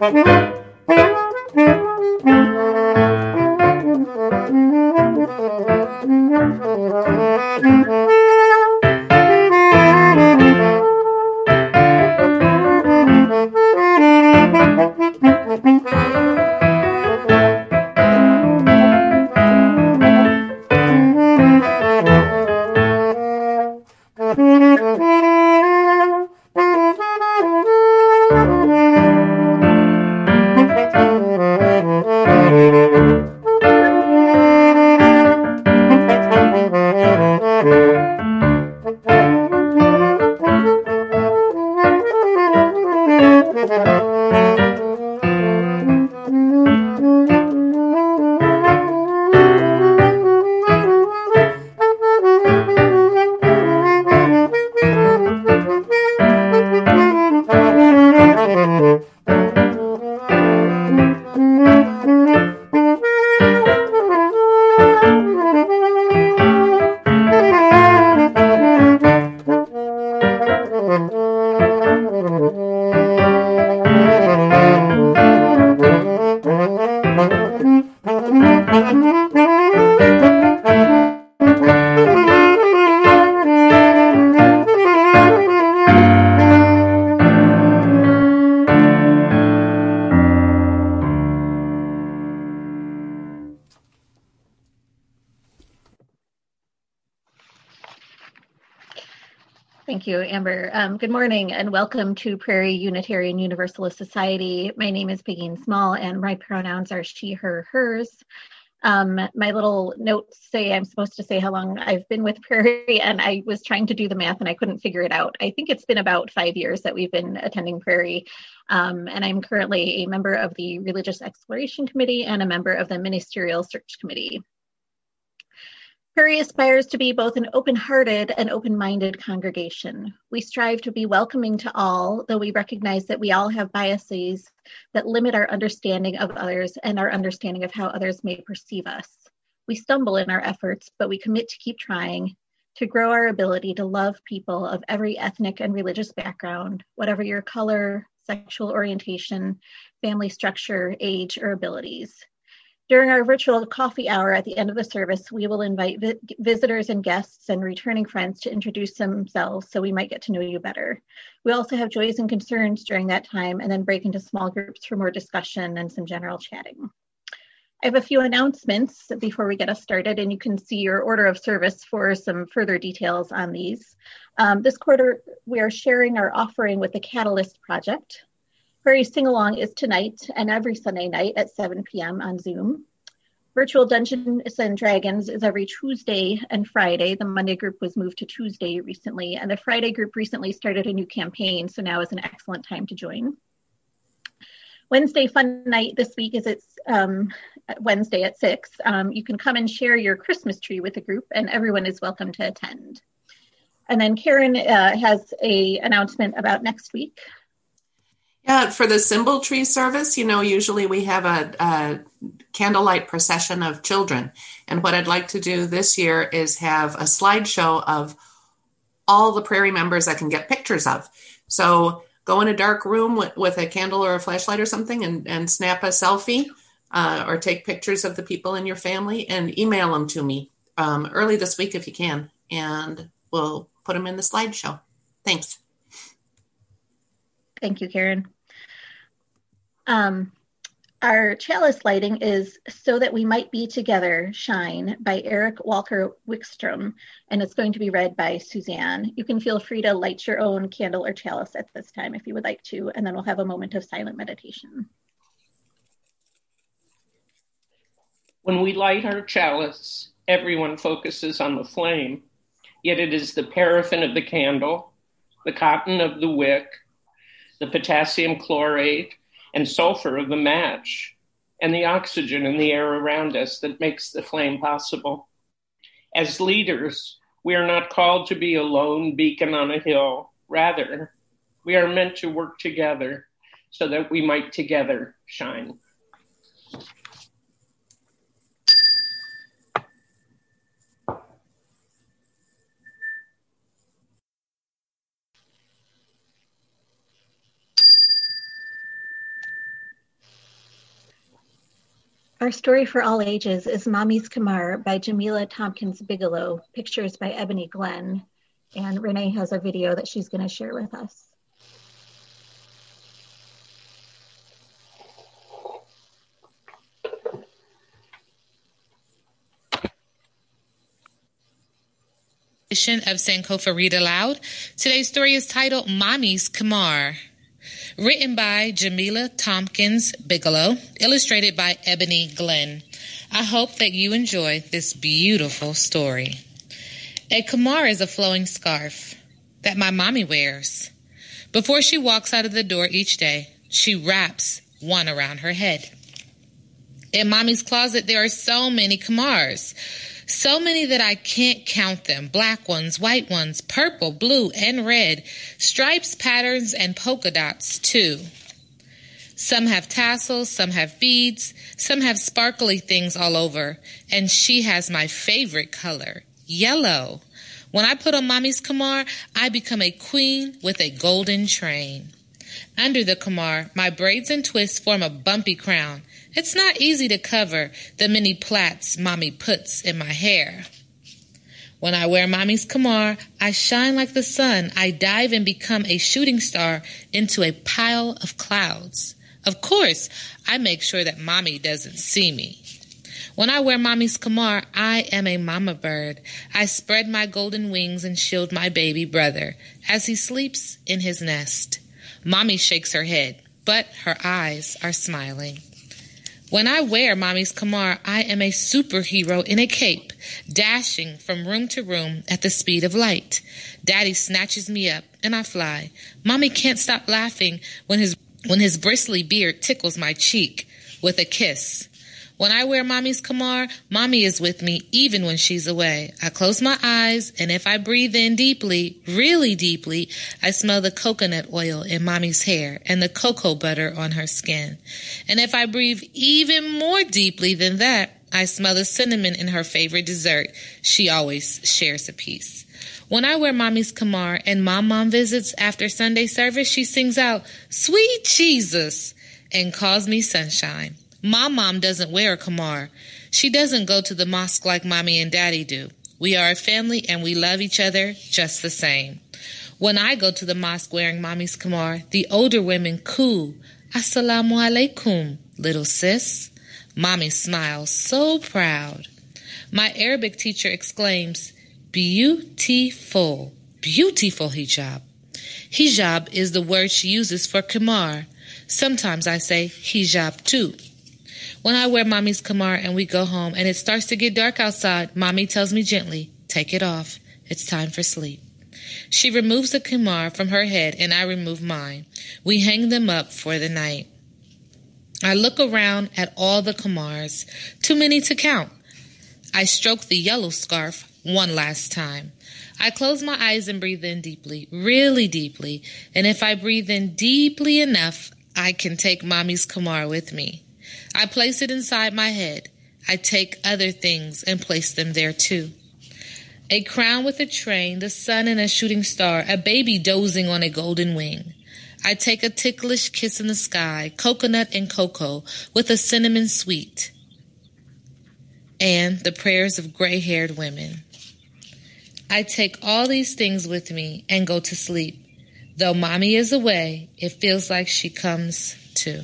Thank you, Amber. Good morning and welcome to Prairie Unitarian Universalist Society. My name is Peggy Small and my pronouns are she, her, hers. My little notes say I'm supposed to say how long I've been with Prairie, and I was trying to do the math and I couldn't figure it out. I think it's been about 5 years that we've been attending Prairie, and I'm currently a member of the Religious Exploration Committee and a member of the Ministerial Search Committee. Prairie aspires to be both an open-hearted and open-minded congregation. We strive to be welcoming to all, though we recognize that we all have biases that limit our understanding of others and our understanding of how others may perceive us. We stumble in our efforts, but we commit to keep trying to grow our ability to love people of every ethnic and religious background, whatever your color, sexual orientation, family structure, age, or abilities. During our virtual coffee hour at the end of the service, we will invite visitors and guests and returning friends to introduce themselves so we might get to know you better. We also have joys and concerns during that time and then break into small groups for more discussion and some general chatting. I have a few announcements before we get us started, and you can see your order of service for some further details on these. This quarter, we are sharing our offering with the Catalyst Project. Prairie Sing-Along is tonight and every Sunday night at 7 p.m. on Zoom. Virtual Dungeons and Dragons is every Tuesday and Friday. The Monday group was moved to Tuesday recently, and the Friday group recently started a new campaign, so now is an excellent time to join. Wednesday Fun Night this week is Wednesday at 6. You can come and share your Christmas tree with the group, and everyone is welcome to attend. And then Karen has an announcement about next week. Yeah, for the symbol tree service, usually we have a candlelight procession of children. And what I'd like to do this year is have a slideshow of all the Prairie members I can get pictures of. So go in a dark room with a candle or a flashlight or something and snap a selfie or take pictures of the people in your family and email them to me early this week if you can. And we'll put them in the slideshow. Thanks. Thank you, Karen. Our chalice lighting is So That We Might Be Together, Shine by Eric Walker Wickstrom, and it's going to be read by Suzanne. You can feel free to light your own candle or chalice at this time if you would like to, and then we'll have a moment of silent meditation. When we light our chalice, everyone focuses on the flame, yet it is the paraffin of the candle, the cotton of the wick, the potassium chlorate, and sulfur of the match, and the oxygen in the air around us that makes the flame possible. As leaders, we are not called to be a lone beacon on a hill. Rather, we are meant to work together so that we might together shine. Our story for all ages is Mommy's Kamar by Jamila Tompkins Bigelow, pictures by Ebony Glenn. And Renee has a video that she's going to share with us. Of Sankofa Read Aloud. Today's story is titled Mommy's Kamar. Written by Jamila Tompkins Bigelow, illustrated by Ebony Glenn. I hope that you enjoy this beautiful story. A kamar is a flowing scarf that my mommy wears. Before she walks out of the door each day, she wraps one around her head. In Mommy's closet, there are so many kamars. So many that I can't count them. Black ones, white ones, purple, blue, and red. Stripes, patterns, and polka dots, too. Some have tassels, some have beads, some have sparkly things all over. And she has my favorite color, yellow. When I put on Mommy's kamar, I become a queen with a golden train. Under the kamar, my braids and twists form a bumpy crown. It's not easy to cover the many plaits Mommy puts in my hair. When I wear Mommy's kamar, I shine like the sun. I dive and become a shooting star into a pile of clouds. Of course, I make sure that Mommy doesn't see me. When I wear Mommy's kamar, I am a mama bird. I spread my golden wings and shield my baby brother as he sleeps in his nest. Mommy shakes her head, but her eyes are smiling. When I wear Mommy's kamar, I am a superhero in a cape, dashing from room to room at the speed of light. Daddy snatches me up, and I fly. Mommy can't stop laughing when his bristly beard tickles my cheek with a kiss. When I wear Mommy's kamar, Mommy is with me even when she's away. I close my eyes, and if I breathe in deeply, really deeply, I smell the coconut oil in Mommy's hair and the cocoa butter on her skin. And if I breathe even more deeply than that, I smell the cinnamon in her favorite dessert. She always shares a piece. When I wear Mommy's kamar and Mom visits after Sunday service, she sings out, "Sweet Jesus," and calls me sunshine. Mom doesn't wear a kamar. She doesn't go to the mosque like Mommy and Daddy do. We are a family and we love each other just the same. When I go to the mosque wearing Mommy's kamar, the older women coo, "Assalamu alaikum, little sis." Mommy smiles, so proud. My Arabic teacher exclaims, "Beautiful, beautiful hijab." Hijab is the word she uses for kamar. Sometimes I say hijab too. When I wear Mommy's kamar and we go home and it starts to get dark outside, Mommy tells me gently, "Take it off. It's time for sleep." She removes the kamar from her head and I remove mine. We hang them up for the night. I look around at all the kamars, too many to count. I stroke the yellow scarf one last time. I close my eyes and breathe in deeply, really deeply, and if I breathe in deeply enough, I can take Mommy's kamar with me. I place it inside my head. I take other things and place them there too. A crown with a train, the sun and a shooting star, a baby dozing on a golden wing. I take a ticklish kiss in the sky, coconut and cocoa with a cinnamon sweet, and the prayers of gray-haired women. I take all these things with me and go to sleep. Though Mommy is away, it feels like she comes too.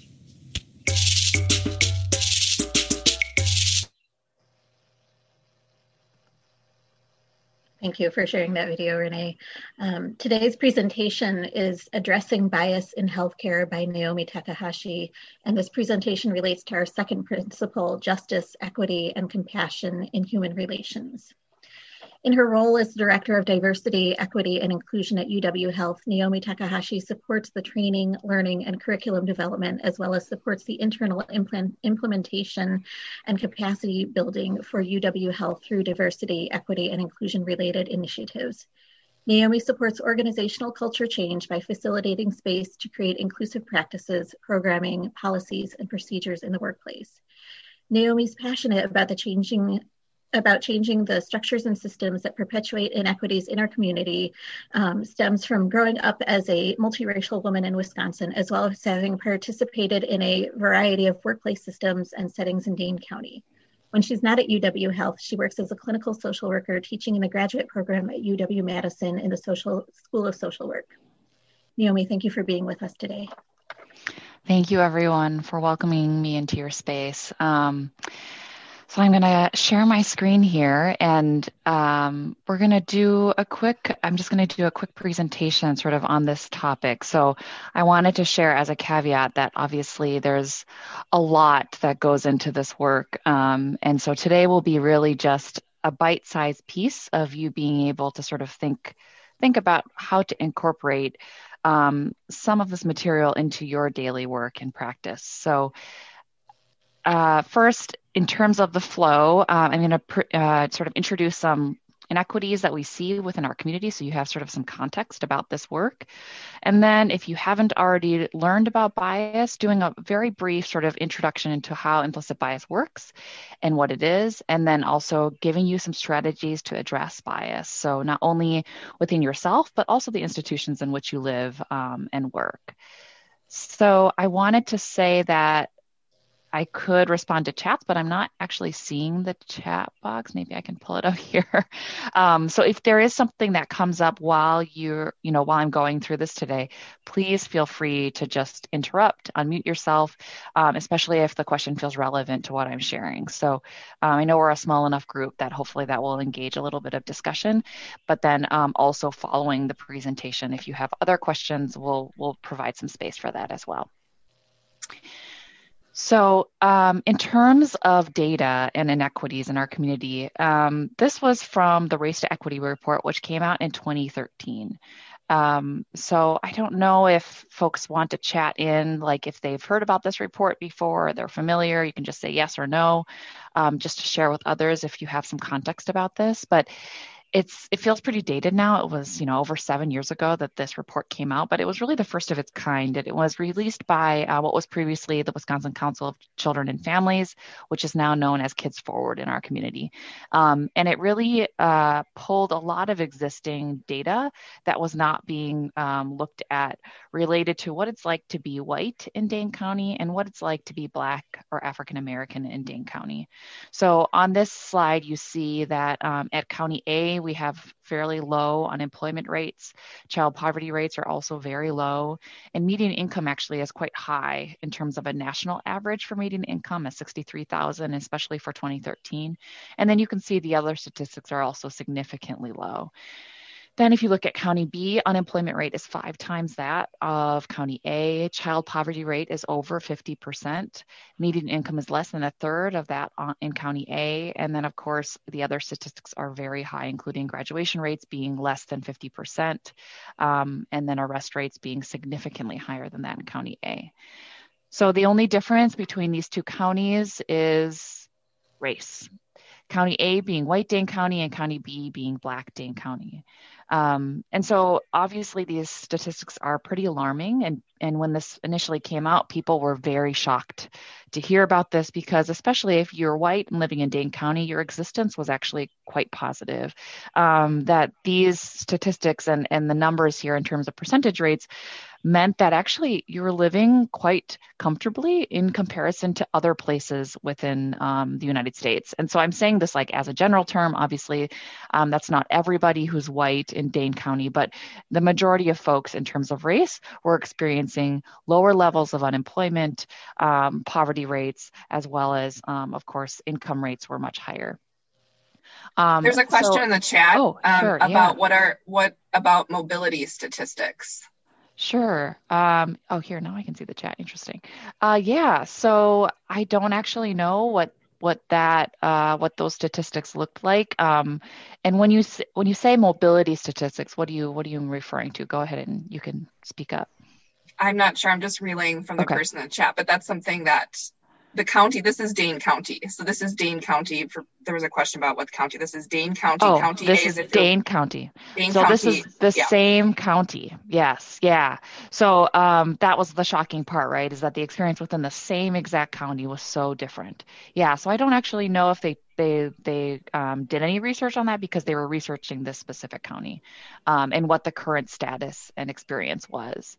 Thank you for sharing that video, Renee. Today's presentation is Addressing Bias in Healthcare by Naomi Takahashi, and this presentation relates to our second principle, justice, equity, and compassion in human relations. In her role as Director of Diversity, Equity, and Inclusion at UW Health, Naomi Takahashi supports the training, learning, and curriculum development, as well as supports the internal implementation and capacity building for UW Health through diversity, equity, and inclusion-related initiatives. Naomi supports organizational culture change by facilitating space to create inclusive practices, programming, policies, and procedures in the workplace. Naomi's passionate about the changing about changing the structures and systems that perpetuate inequities in our community stems from growing up as a multiracial woman in Wisconsin, as well as having participated in a variety of workplace systems and settings in Dane County. When she's not at UW Health, she works as a clinical social worker teaching in the graduate program at UW-Madison in the School of Social Work. Naomi, thank you for being with us today. Thank you, everyone, for welcoming me into your space. So I'm going to share my screen here, and I'm just going to do a quick presentation sort of on this topic. So I wanted to share as a caveat that obviously there's a lot that goes into this work. And so today will be really just a bite-sized piece of you being able to sort of think about how to incorporate some of this material into your daily work and practice. So first, in terms of the flow, I'm going to sort of introduce some inequities that we see within our community, so you have sort of some context about this work. And then if you haven't already learned about bias, doing a very brief sort of introduction into how implicit bias works and what it is, and then also giving you some strategies to address bias. So not only within yourself, but also the institutions in which you live and work. So I wanted to say that I could respond to chats, but I'm not actually seeing the chat box. Maybe I can pull it up here. So if there is something that comes up while I'm going through this today, please feel free to just interrupt, unmute yourself, especially if the question feels relevant to what I'm sharing. So I know we're a small enough group that hopefully that will engage a little bit of discussion, but then also following the presentation, if you have other questions, we'll provide some space for that as well. So in terms of data and inequities in our community, this was from the Race to Equity report, which came out in 2013. So I don't know if folks want to chat in, like if they've heard about this report before, or they're familiar, you can just say yes or no, just to share with others if you have some context about this. But it feels pretty dated now. It was, over 7 years ago that this report came out, but it was really the first of its kind. It was released by what was previously the Wisconsin Council of Children and Families, which is now known as Kids Forward in our community. And it really pulled a lot of existing data that was not being looked at related to what it's like to be white in Dane County and what it's like to be Black or African American in Dane County. So on this slide, you see that at County A, we have fairly low unemployment rates. Child poverty rates are also very low. And median income actually is quite high in terms of a national average for median income at $63,000, especially for 2013. And then you can see the other statistics are also significantly low. Then if you look at County B, unemployment rate is 5 times that of County A. Child poverty rate is over 50%. Median income is less than a third of that in County A. And then, of course, the other statistics are very high, including graduation rates being less than 50%, and then arrest rates being significantly higher than that in County A. So the only difference between these two counties is race. County A being white Dane County and County B being Black Dane County. And so obviously these statistics are pretty alarming. And when this initially came out, people were very shocked to hear about this because especially if you're white and living in Dane County, your existence was actually quite positive. That these statistics and the numbers here in terms of percentage rates meant that actually you were living quite comfortably in comparison to other places within the United States. And so I'm saying this like as a general term, obviously that's not everybody who's white in Dane County, but the majority of folks in terms of race were experiencing lower levels of unemployment, poverty rates, as well as, of course, income rates were much higher. There's a question in the chat sure, about what about mobility statistics? Sure. Here, now I can see the chat. Interesting. So I don't actually know what those statistics looked like. And when you say mobility statistics, what are you referring to? Go ahead and you can speak up. I'm not sure. I'm just relaying from the person in the chat, but that's something that the county, this is Dane County. So this is Dane County. There was a question about what county. This is Dane County. County this A is Dane County. Dane so County, this is the same county. Yes. Yeah. So that was the shocking part, right? Is that the experience within the same exact county was so different. Yeah. So I don't actually know if they they did any research on that because they were researching this specific county and what the current status and experience was.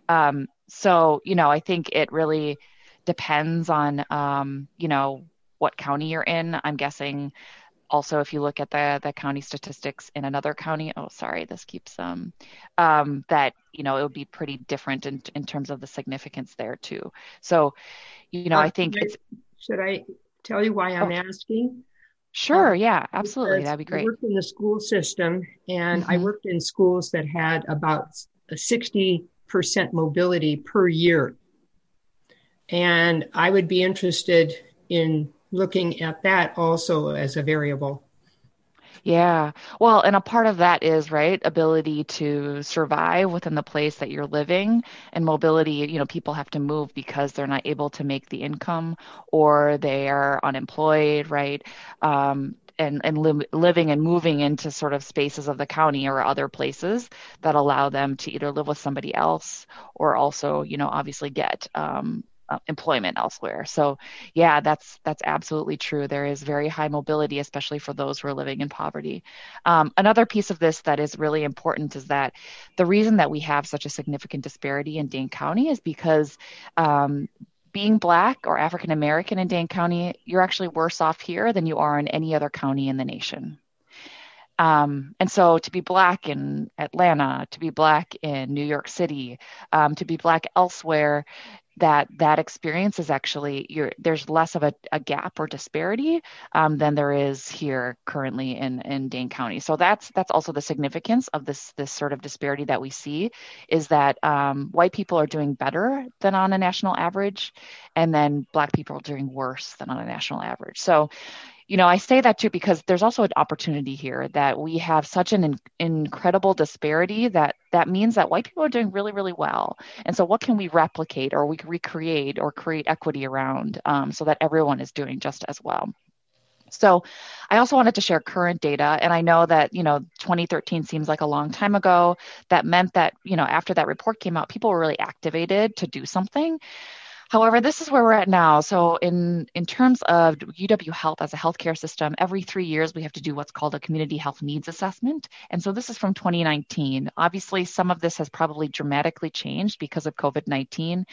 So, I think it really depends on, what county you're in. I'm guessing also if you look at the county statistics in another county, this keeps that, it would be pretty different in terms of the significance there too. So, I think should I tell you why I'm asking? Sure. Yeah, absolutely. That'd be great. I worked in the school system, and I worked in schools that had about a 60% mobility per year. And I would be interested in looking at that also as a variable. Yeah. Well, and a part of that is, right, ability to survive within the place that you're living, and mobility, people have to move because they're not able to make the income or they are unemployed, right? And living and moving into sort of spaces of the county or other places that allow them to either live with somebody else or also, obviously get employment elsewhere. So yeah, that's absolutely true. There is very high mobility, especially for those who are living in poverty. Another piece of this that is really important is that the reason that we have such a significant disparity in Dane County is because being Black or African American in Dane County, you're actually worse off here than you are in any other county in the nation. And so to be Black in Atlanta, to be Black in New York City, to be Black elsewhere, that experience is actually there's less of a gap or disparity than there is here currently in Dane County. So that's also the significance of this sort of disparity that we see, is that white people are doing better than on a national average, and then Black people are doing worse than on a national average. So I say that too because there's also an opportunity here that we have such an incredible disparity that means that white people are doing really, really well. And so what can we replicate or we can recreate or create equity around so that everyone is doing just as well? So I also wanted to share current data. And I know that, 2013 seems like a long time ago. That meant that, after that report came out, people were really activated to do something. However, this is where we're at now. So in terms of UW Health as a healthcare system, every 3 years we have to do what's called a community health needs assessment. And so this is from 2019. Obviously, some of this has probably dramatically changed because of COVID-19.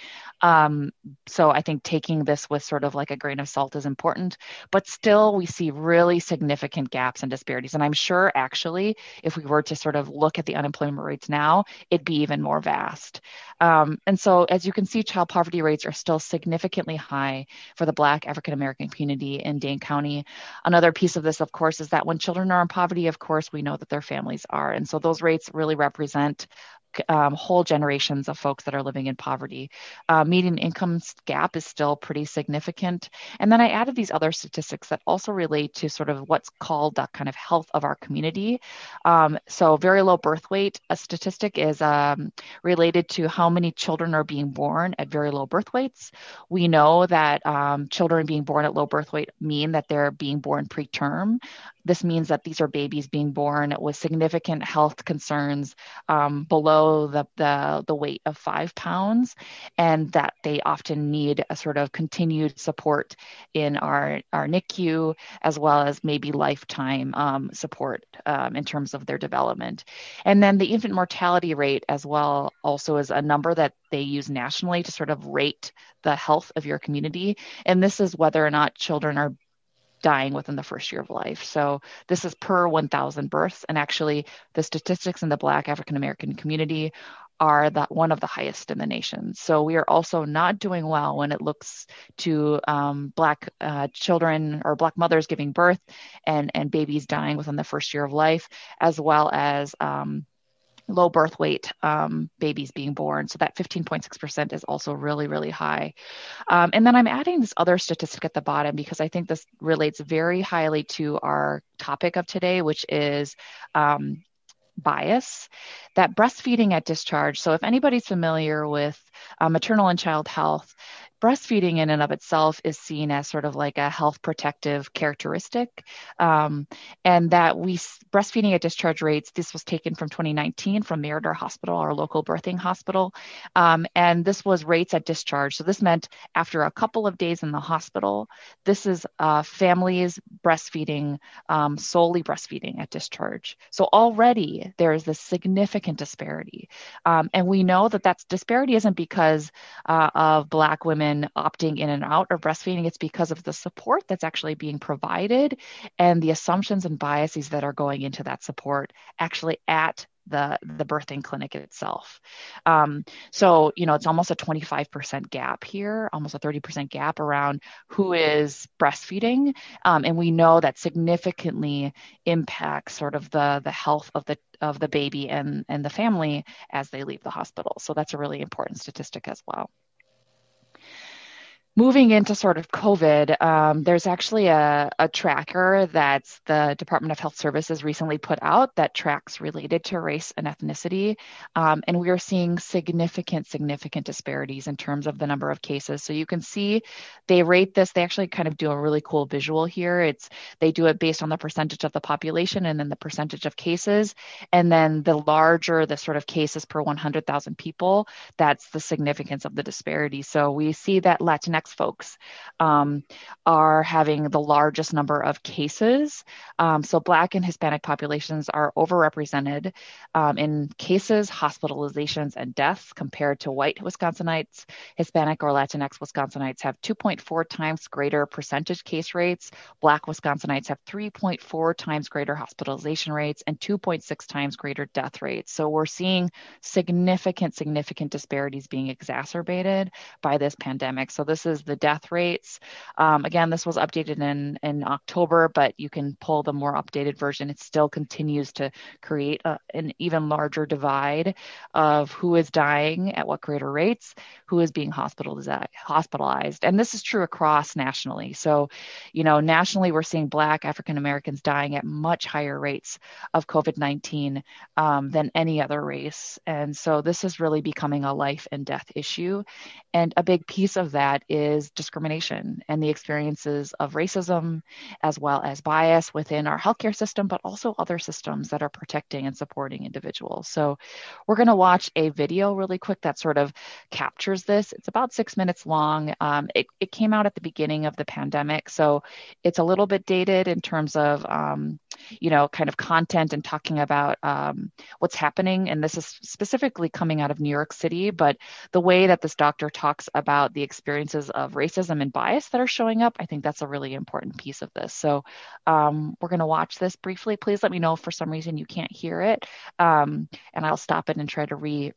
So I think taking this with sort of like a grain of salt is important. But still, we see really significant gaps and disparities. And I'm sure, actually, if we were to sort of look at the unemployment rates now, it'd be even more vast. And so as you can see, child poverty rates are still significantly high for the Black African American community in Dane County. Another piece of this, of course, is that when children are in poverty, of course, we know that their families are. And so those rates really represent whole generations of folks that are living in poverty. Median income gap is still pretty significant. And then I added these other statistics that also relate to sort of what's called the kind of health of our community. So very low birth weight, a statistic is related to how many children are being born at very low birth weights. We know that children being born at low birth weight mean that they're being born preterm. This means that these are babies being born with significant health concerns below the weight of 5 pounds, and that they often need a sort of continued support in our NICU, as well as maybe lifetime support in terms of their development. And then the infant mortality rate as well also is a number that they use nationally to sort of rate the health of your community. And this is whether or not children are dying within the first year of life. So this is per 1,000 births. And actually, the statistics in the Black African American community are one of the highest in the nation. So we are also not doing well when it looks to Black children or Black mothers giving birth and babies dying within the first year of life, as well as low birth weight babies being born. So that 15.6% is also really, really high. And then I'm adding this other statistic at the bottom because I think this relates very highly to our topic of today, which is bias, that breastfeeding at discharge. So if anybody's familiar with maternal and child health, breastfeeding in and of itself is seen as sort of like a health protective characteristic. And that breastfeeding at discharge rates, this was taken from 2019 from Mirador Hospital, our local birthing hospital. And this was rates at discharge. So this meant after a couple of days in the hospital, this is families breastfeeding, solely breastfeeding at discharge. So already there is this significant disparity. And we know that disparity isn't because of Black women opting in and out of breastfeeding. It's because of the support that's actually being provided and the assumptions and biases that are going into that support actually at the birthing clinic itself. So, it's almost a 25% gap here, almost a 30% gap around who is breastfeeding. And we know that significantly impacts sort of the health of the baby and the family as they leave the hospital. So that's a really important statistic as well. Moving into sort of COVID, there's actually a tracker that's the Department of Health Services recently put out that tracks related to race and ethnicity. And we are seeing significant disparities in terms of the number of cases. So you can see they rate this, they actually kind of do a really cool visual here. They do it based on the percentage of the population and then the percentage of cases. And then the larger the sort of cases per 100,000 people, that's the significance of the disparity. So we see that Latinx folks are having the largest number of cases. So Black and Hispanic populations are overrepresented in cases, hospitalizations, and deaths compared to white Wisconsinites. Hispanic or Latinx Wisconsinites have 2.4 times greater percentage case rates. Black Wisconsinites have 3.4 times greater hospitalization rates and 2.6 times greater death rates. So we're seeing significant disparities being exacerbated by this pandemic. So this is the death rates. Again, this was updated in October, but you can pull the more updated version. It still continues to create an even larger divide of who is dying at what greater rates, who is being hospitalized. And this is true across nationally. So, nationally, we're seeing Black African Americans dying at much higher rates of COVID-19 than any other race. And so this is really becoming a life and death issue. And a big piece of that is discrimination and the experiences of racism, as well as bias within our healthcare system, but also other systems that are protecting and supporting individuals. So we're going to watch a video really quick that sort of captures this. It's about 6 minutes long. It came out at the beginning of the pandemic, so it's a little bit dated in terms of, kind of content and talking about what's happening. And this is specifically coming out of New York City, but the way that this doctor talks about the experiences of racism and bias that are showing up, I think that's a really important piece of this. So we're going to watch this briefly. Please let me know if for some reason you can't hear it, and I'll stop it and try to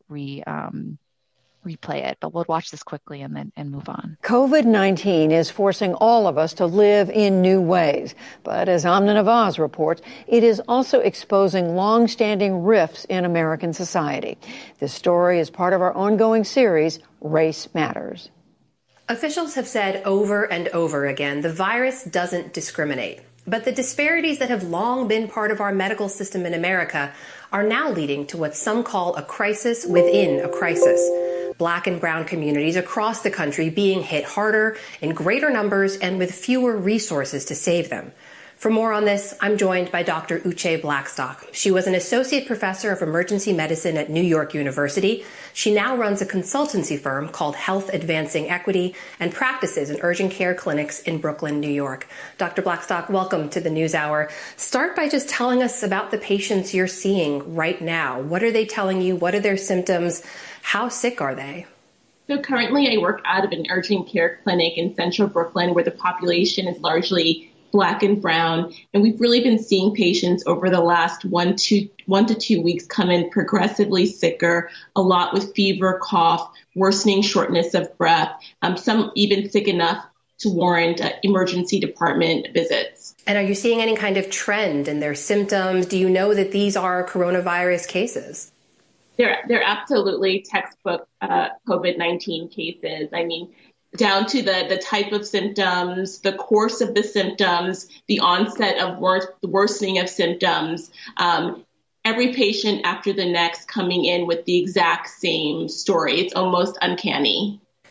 replay it, but we'll watch this quickly and move on. COVID-19 is forcing all of us to live in new ways. But as Amna Nawaz reports, it is also exposing long-standing rifts in American society. This story is part of our ongoing series, Race Matters. Officials have said over and over again, the virus doesn't discriminate. But the disparities that have long been part of our medical system in America are now leading to what some call a crisis within a crisis. Black and brown communities across the country being hit harder, in greater numbers, and with fewer resources to save them. For more on this, I'm joined by Dr. Uche Blackstock. She was an associate professor of emergency medicine at New York University. She now runs a consultancy firm called Health Advancing Equity and practices in urgent care clinics in Brooklyn, New York. Dr. Blackstock, welcome to the NewsHour. Start by just telling us about the patients you're seeing right now. What are they telling you? What are their symptoms? How sick are they? So currently I work out of an urgent care clinic in central Brooklyn where the population is largely Black and brown. And we've really been seeing patients over the last 1 to 2 weeks come in progressively sicker, a lot with fever, cough, worsening shortness of breath, some even sick enough to warrant emergency department visits. And are you seeing any kind of trend in their symptoms? Do you know that these are coronavirus cases? They're absolutely textbook COVID-19 cases. I mean, down to the type of symptoms, the course of the symptoms, the onset of the worsening of symptoms, every patient after the next coming in with the exact same story. It's almost uncanny.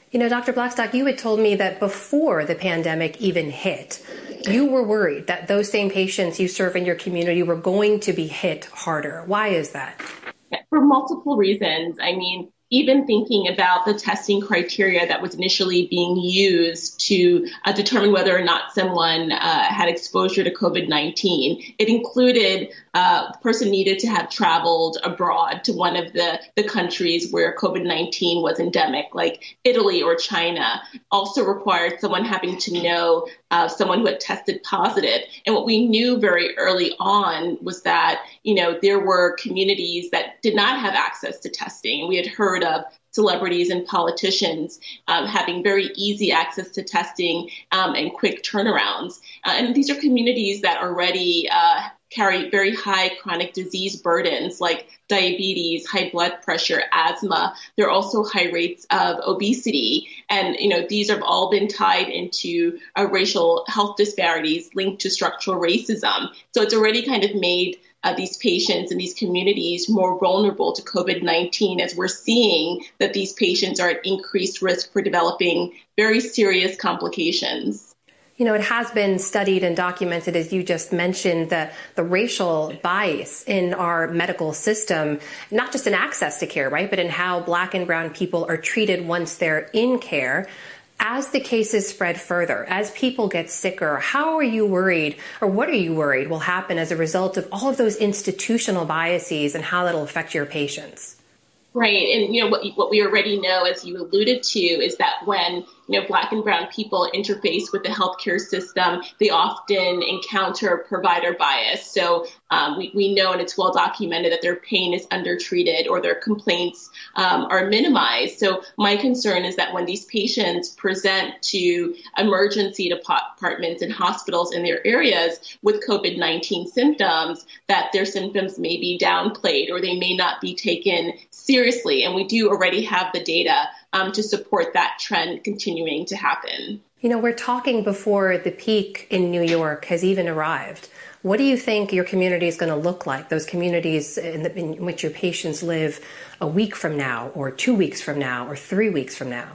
Dr. Blackstock, you had told me that before the pandemic even hit, you were worried that those same patients you serve in your community were going to be hit harder. Why is that? For multiple reasons. I mean, even thinking about the testing criteria that was initially being used to determine whether or not someone had exposure to COVID-19, it included the person needed to have traveled abroad to one of the countries where COVID-19 was endemic, like Italy or China. Also required someone having to know someone who had tested positive. And what we knew very early on was that, there were communities that did not have access to testing. We had heard of celebrities and politicians having very easy access to testing and quick turnarounds. And these are communities that already carry very high chronic disease burdens like diabetes, high blood pressure, asthma. There are also high rates of obesity. And, these have all been tied into racial health disparities linked to structural racism. So it's already kind of made these patients and these communities more vulnerable to COVID-19, as we're seeing that these patients are at increased risk for developing very serious complications. It has been studied and documented, as you just mentioned, the racial bias in our medical system, not just in access to care, right, but in how Black and brown people are treated once they're in care. As the cases spread further, as people get sicker, how are you worried, or what are you worried will happen as a result of all of those institutional biases and how that'll affect your patients? Right. And, what we already know, as you alluded to, is that when, Black and brown people interface with the healthcare system, they often encounter provider bias. So we know, and it's well documented, that their pain is undertreated or their complaints are minimized. So my concern is that when these patients present to emergency departments and hospitals in their areas with COVID-19 symptoms, that their symptoms may be downplayed or they may not be taken seriously. And we do already have the data to support that trend continuing to happen. We're talking before the peak in New York has even arrived. What do you think your community is going to look like, those communities in which your patients live a week from now, or 2 weeks from now, or 3 weeks from now?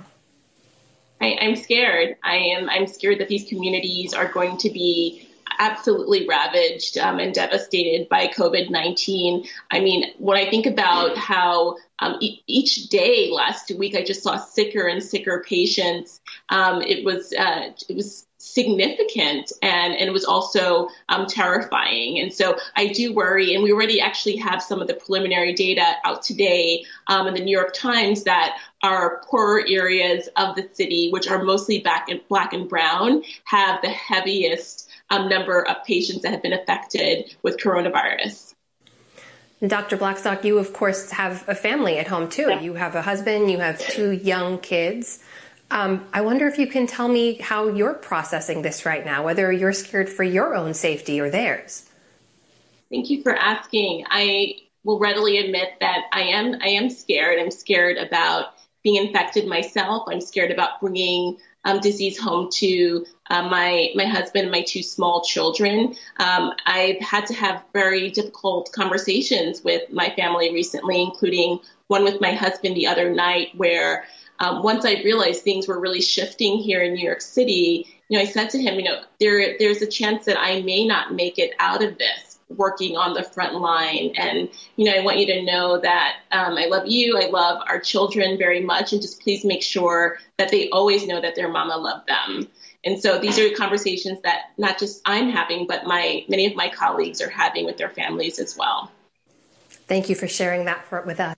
I'm scared. I'm scared that these communities are going to be absolutely ravaged and devastated by COVID-19. I mean, when I think about how each day last week I just saw sicker and sicker patients, it was significant and it was also terrifying. And so I do worry, and we already actually have some of the preliminary data out today in the New York Times that our poorer areas of the city, which are mostly Black and brown, have the heaviest number of patients that have been affected with coronavirus. Dr. Blackstock, you, of course, have a family at home, too. Yeah. You have a husband, you have 2 young kids. I wonder if you can tell me how you're processing this right now, whether you're scared for your own safety or theirs. Thank you for asking. I will readily admit that I am scared. I'm scared about being infected myself. I'm scared about bringing disease home to my husband and my 2 small children. I've had to have very difficult conversations with my family recently, including one with my husband the other night, where once I realized things were really shifting here in New York City, I said to him, there's a chance that I may not make it out of this working on the front line. And, I want you to know that I love you. I love our children very much. And just please make sure that they always know that their mama loved them. And so these are conversations that not just I'm having, but many of my colleagues are having with their families as well. Thank you for sharing that with us.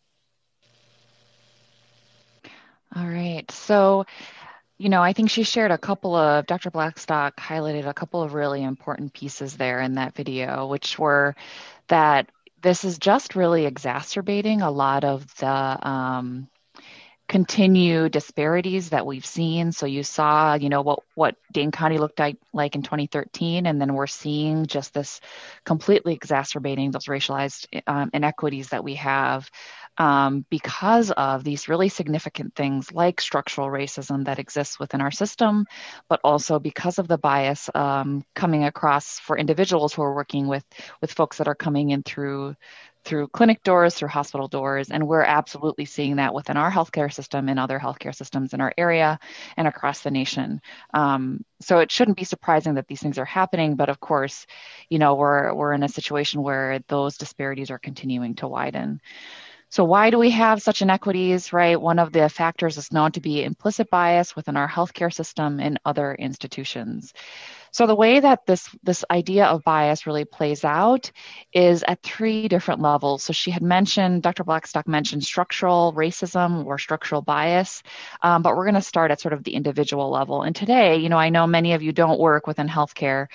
All right. So, I think she shared Dr. Blackstock highlighted a couple of really important pieces there in that video, which were that this is just really exacerbating a lot of the continued disparities that we've seen. So you saw, what Dane County looked like in 2013, and then we're seeing just this completely exacerbating those racialized inequities that we have because of these really significant things like structural racism that exists within our system, but also because of the bias coming across for individuals who are working with folks that are coming in through through clinic doors, through hospital doors. And we're absolutely seeing that within our healthcare system and other healthcare systems in our area and across the nation. So it shouldn't be surprising that these things are happening. But of course, we're in a situation where those disparities are continuing to widen. So why do we have such inequities, right? One of the factors is known to be implicit bias within our healthcare system and other institutions. So the way that this idea of bias really plays out is at 3 different levels. So Dr. Blackstock mentioned structural racism or structural bias, but we're going to start at sort of the individual level. And today, I know many of you don't work within healthcare,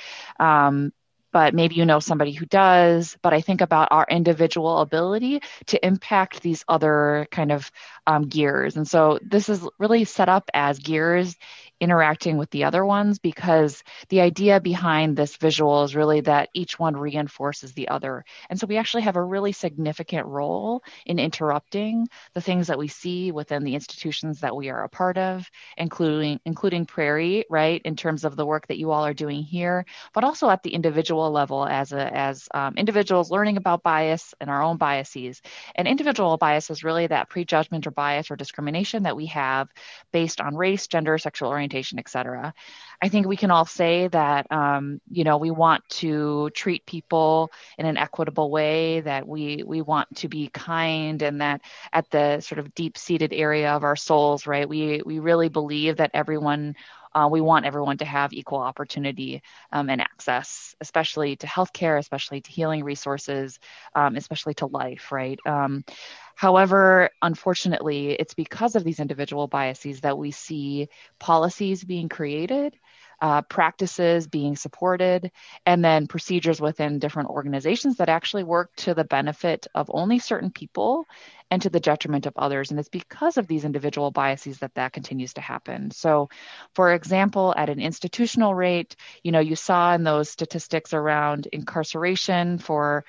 but maybe you know somebody who does. But I think about our individual ability to impact these other kind of gears. And so this is really set up as gears interacting with the other ones, because the idea behind this visual is really that each one reinforces the other. And so we actually have a really significant role in interrupting the things that we see within the institutions that we are a part of, including Prairie, right, in terms of the work that you all are doing here, but also at the individual level as individuals learning about bias and our own biases. And individual bias is really that prejudgment or bias or discrimination that we have based on race, gender, sexual orientation, et cetera. I think we can all say that, we want to treat people in an equitable way, that we want to be kind, and that at the sort of deep-seated area of our souls, right, we really believe that we want everyone to have equal opportunity and access, especially to healthcare, especially to healing resources, especially to life, right? However, unfortunately, it's because of these individual biases that we see policies being created, practices being supported, and then procedures within different organizations that actually work to the benefit of only certain people and to the detriment of others. And it's because of these individual biases that continues to happen. So, for example, at an institutional rate, you saw in those statistics around incarceration for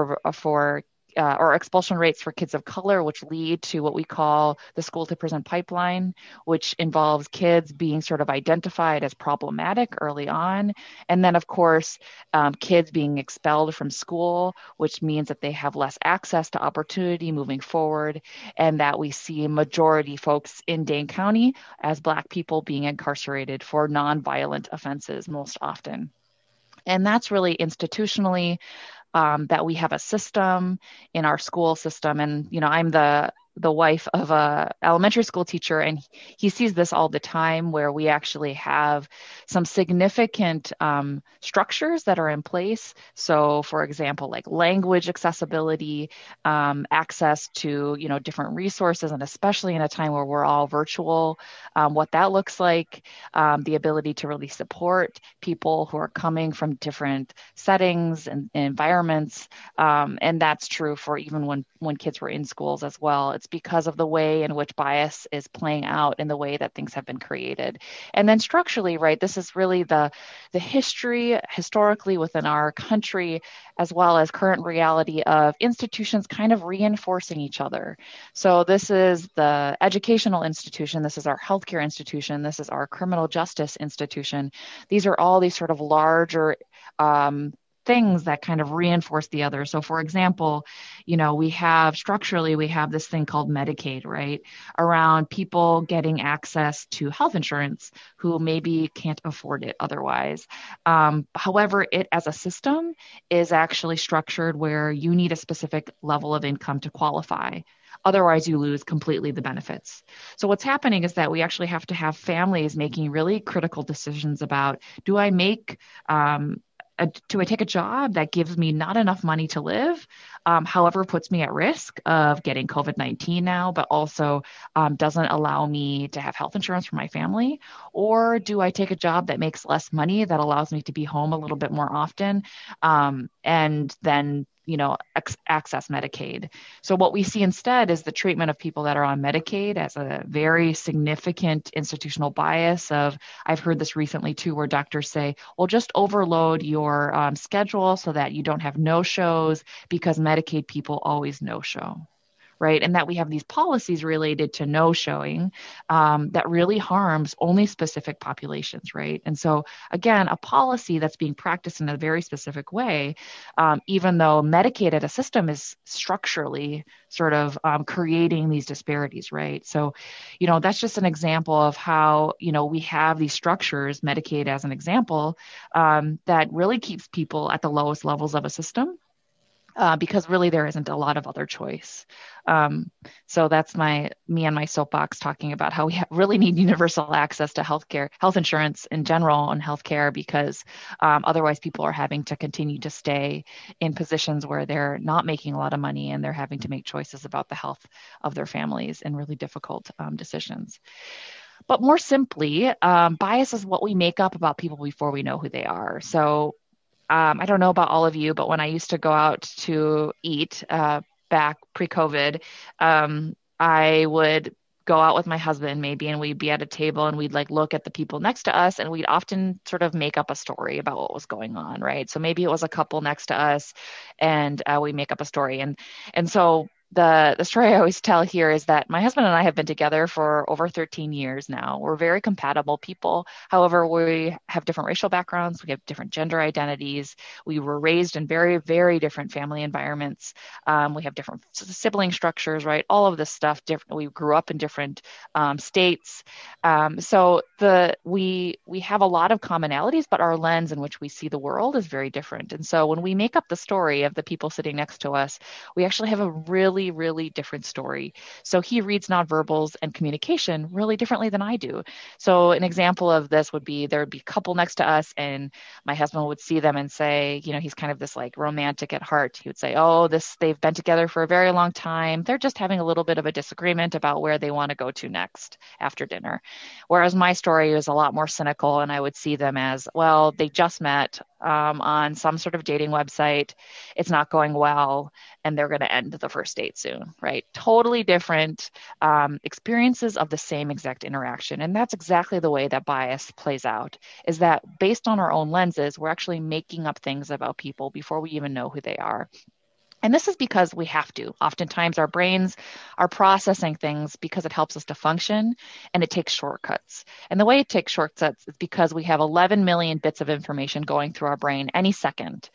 or expulsion rates for kids of color, which lead to what we call the school to prison pipeline, which involves kids being sort of identified as problematic early on. And then, of course, kids being expelled from school, which means that they have less access to opportunity moving forward, and that we see majority folks in Dane County as Black people being incarcerated for nonviolent offenses most often. And that's really institutionally that we have a system in our school system. And, I'm the wife of a elementary school teacher, and he sees this all the time, where we actually have some significant structures that are in place. So, for example, like language accessibility, access to, different resources, and especially in a time where we're all virtual, what that looks like, the ability to really support people who are coming from different settings and environments. And that's true for even when kids were in schools as well. It's because of the way in which bias is playing out in the way that things have been created. And then structurally, right, this is really the history historically within our country, as well as current reality of institutions kind of reinforcing each other. So this is the educational institution, this is our healthcare institution, this is our criminal justice institution. These are all these sort of larger things that kind of reinforce the other. So for example, we have this thing called Medicaid, right? Around people getting access to health insurance who maybe can't afford it otherwise. However, it as a system is actually structured where you need a specific level of income to qualify. Otherwise, you lose completely the benefits. So what's happening is that we actually have to have families making really critical decisions about, do I take a job that gives me not enough money to live, however, puts me at risk of getting COVID-19 now, but also doesn't allow me to have health insurance for my family? Or do I take a job that makes less money, that allows me to be home a little bit more often, and then access Medicaid? So what we see instead is the treatment of people that are on Medicaid as a very significant institutional bias of, I've heard this recently too, where doctors say, well, just overload your schedule so that you don't have no-shows, because Medicaid people always no-show, right? And that we have these policies related to no showing that really harms only specific populations, right? And so again, a policy that's being practiced in a very specific way, even though Medicaid as a system is structurally sort of creating these disparities, right? So, that's just an example of how, we have these structures, Medicaid as an example, that really keeps people at the lowest levels of a system. Because really there isn't a lot of other choice. So that's me and my soapbox talking about how we really need universal access to healthcare, health insurance in general, and healthcare, because otherwise people are having to continue to stay in positions where they're not making a lot of money and they're having to make choices about the health of their families and really difficult decisions. But more simply, bias is what we make up about people before we know who they are. So I don't know about all of you, but when I used to go out to eat back pre-COVID, I would go out with my husband maybe, and we'd be at a table and we'd look at the people next to us, and we'd often sort of make up a story about what was going on, right? So maybe it was a couple next to us, and we make up a story. And so the story I always tell here is that my husband and I have been together for over 13 years now. We're very compatible people. However, we have different racial backgrounds. We have different gender identities. We were raised in very, very different family environments. We have different sibling structures, right? All of this stuff. We grew up in different states. So we have a lot of commonalities, but our lens in which we see the world is very different. And so when we make up the story of the people sitting next to us, we actually have a really different story. So he reads nonverbals and communication really differently than I do. So an example of this would be, there would be a couple next to us, and my husband would see them and say, he's kind of this romantic at heart. He would say, they've been together for a very long time. They're just having a little bit of a disagreement about where they want to go to next after dinner. Whereas my story was a lot more cynical, and I would see them as, well, they just met on some sort of dating website. It's not going well, and they're going to end the first date soon, right? Totally different experiences of the same exact interaction. And that's exactly the way that bias plays out, is that based on our own lenses, we're actually making up things about people before we even know who they are. And this is because we have to. Oftentimes our brains are processing things because it helps us to function, and it takes shortcuts. And the way it takes shortcuts is because we have 11 million bits of information going through our brain any second.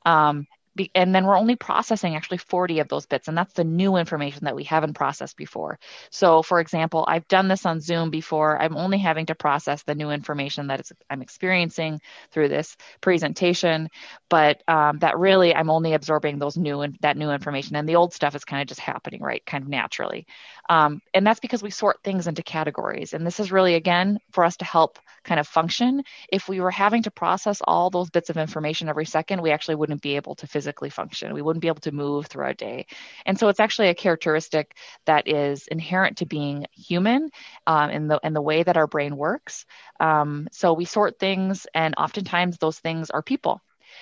And then we're only processing actually 40 of those bits. And that's the new information that we haven't processed before. So for example, I've done this on Zoom before. I'm only having to process the new information that I'm experiencing through this presentation. But that really, I'm only absorbing that new information. And the old stuff is kind of just happening, right? Kind of naturally. And that's because we sort things into categories. And this is really, again, for us to help kind of function. If we were having to process all those bits of information every second, we actually wouldn't be able to physically function. We wouldn't be able to move through our day. And so it's actually a characteristic that is inherent to being human in the way that our brain works. So we sort things, and oftentimes those things are people.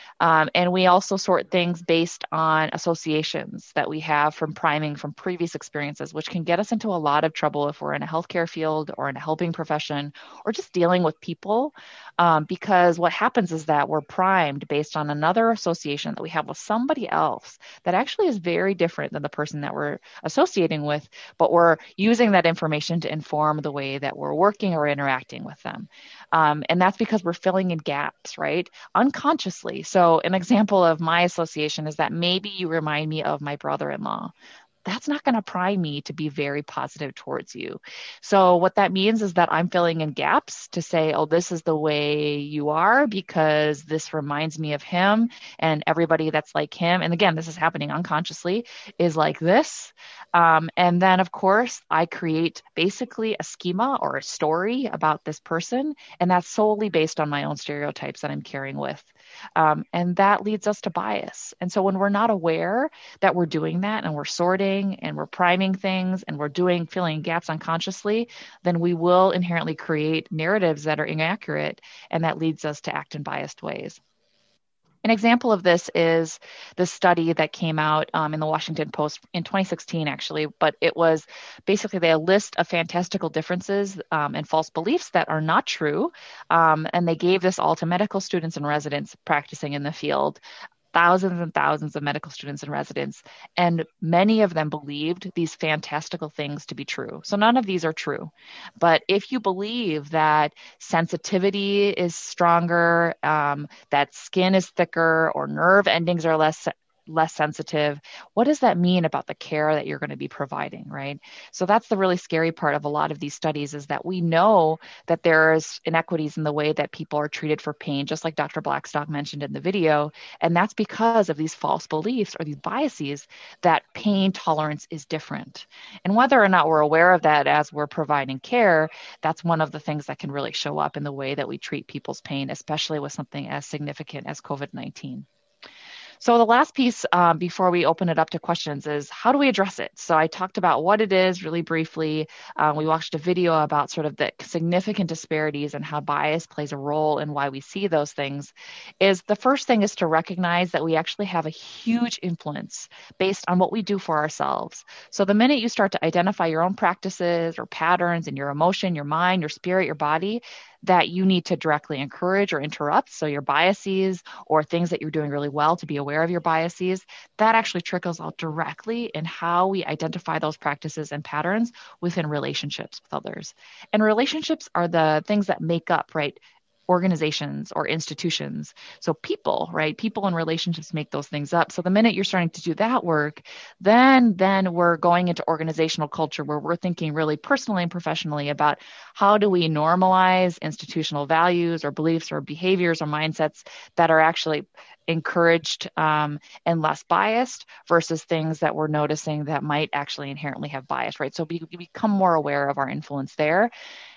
And we also sort things based on associations that we have from priming from previous experiences, which can get us into a lot of trouble if we're in a healthcare field or in a helping profession or just dealing with people. Because what happens is that we're primed based on another association that we have with somebody else that actually is very different than the person that we're associating with, but we're using that information to inform the way that we're working or interacting with them. And that's because we're filling in gaps, right? Unconsciously. So an example of my association is that maybe you remind me of my brother-in-law. That's not going to prime me to be very positive towards you. So what that means is that I'm filling in gaps to say, this is the way you are because this reminds me of him, and everybody that's like him. And again, this is happening unconsciously, is like this. And then, of course, I create basically a schema or a story about this person, and that's solely based on my own stereotypes that I'm carrying with. And that leads us to bias. And so when we're not aware that we're doing that, and we're sorting and we're priming things and we're filling gaps unconsciously, then we will inherently create narratives that are inaccurate, and that leads us to act in biased ways. An example of this is the study that came out in the Washington Post in 2016, actually, but it was basically a list of fantastical differences and false beliefs that are not true. And they gave this all to medical students and residents practicing in the field. thousands and thousands of medical students and residents, and many of them believed these fantastical things to be true. So none of these are true. But if you believe that sensitivity is stronger, that skin is thicker, or nerve endings are less sensitive, what does that mean about the care that you're going to be providing, right? So that's the really scary part of a lot of these studies, is that we know that there's inequities in the way that people are treated for pain, just like Dr. Blackstock mentioned in the video. And that's because of these false beliefs or these biases that pain tolerance is different. And whether or not we're aware of that as we're providing care, that's one of the things that can really show up in the way that we treat people's pain, especially with something as significant as COVID-19. So the last piece before we open it up to questions is, how do we address it? So I talked about what it is really briefly. We watched a video about sort of the significant disparities and how bias plays a role in why we see those things. The first thing is to recognize that we actually have a huge influence based on what we do for ourselves. So the minute you start to identify your own practices or patterns in your emotion, your mind, your spirit, your body, that you need to directly encourage or interrupt. So your biases or things that you're doing really well, to be aware of your biases, that actually trickles out directly in how we identify those practices and patterns within relationships with others. And relationships are the things that make up, right, organizations or institutions. So people, right? People and relationships make those things up. So the minute you're starting to do that work, then we're going into organizational culture, where we're thinking really personally and professionally about how do we normalize institutional values or beliefs or behaviors or mindsets that are actually encouraged and less biased versus things that we're noticing that might actually inherently have bias, right? So we become more aware of our influence there.